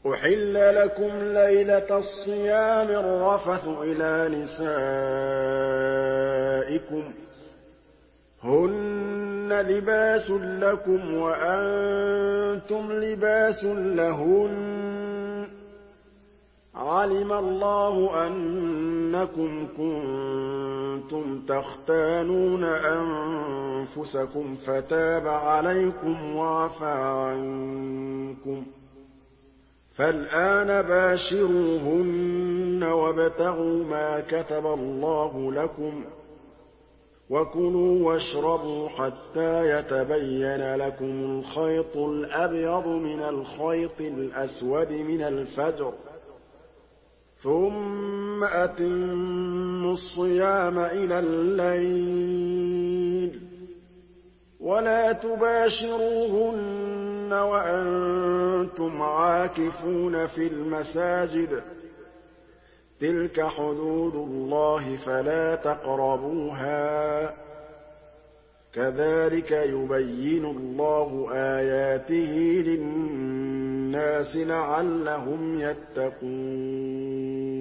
أُحِلَّ لَكُمْ لَيْلَةَ الصِّيَامِ الرَّفَثُ إِلَىٰ نِسَائِكُمْ ۚ هُنَّ لِبَاسٌ لَّكُمْ وَأَنتُمْ لِبَاسٌ لَّهُنَّ ۗ عَلِمَ اللَّهُ أَنَّكُمْ كُنتُمْ تَخْتَانُونَ أَنفُسَكُمْ فَتَابَ عَلَيْكُمْ وَعَفَا عَنكُمْ ۖ فَالْآنَ بَاشِرُوهُنَّ وَابْتَغُوا مَا كَتَبَ اللَّهُ لَكُمْ ۚ وَكُلُوا وَاشْرَبُوا حَتَّىٰ يَتَبَيَّنَ لَكُمُ الْخَيْطُ الْأَبْيَضُ مِنَ الْخَيْطِ الْأَسْوَدِ مِنَ الْفَجْرِ ۖ ثُمَّ أَتِمُّوا الصِّيَامَ إِلَى اللَّيْلِ ۚ وَلَا تُبَاشِرُوهُنَّ وَأَنتُمْ عَاكِفُونَ فِي الْمَسَاجِدِ ۗ تِلْكَ حُدُودُ اللَّهِ فَلَا تَقْرَبُوهَا ۗ كَذَٰلِكَ يُبَيِّنُ اللَّهُ آيَاتِهِ لِلنَّاسِ لَعَلَّهُمْ يَتَّقُونَ